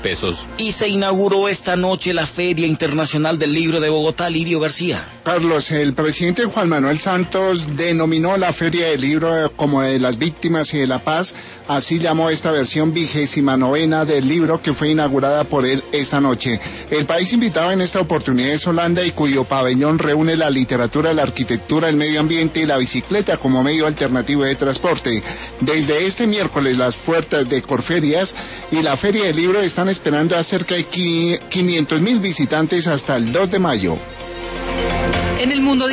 pesos. Y se inauguró esta noche la Feria Internacional del Libro de Bogotá. Lidio García. Carlos, el presidente Juan Manuel Santos denominó la Feria del Libro como de las víctimas y de la paz. Así llamó esta versión 29ª del libro que fue inaugurada por él esta noche. El país invitado en esta oportunidad es Holanda, y cuyo pabellón reúne la literatura, la arquitectura, el medio ambiente y la bicicleta como medio alternativo de transporte. Desde este miércoles las puertas de Corferias y la Feria del Libro están esperando a cerca de 500.000 visitantes hasta el 2 de mayo. En el mundo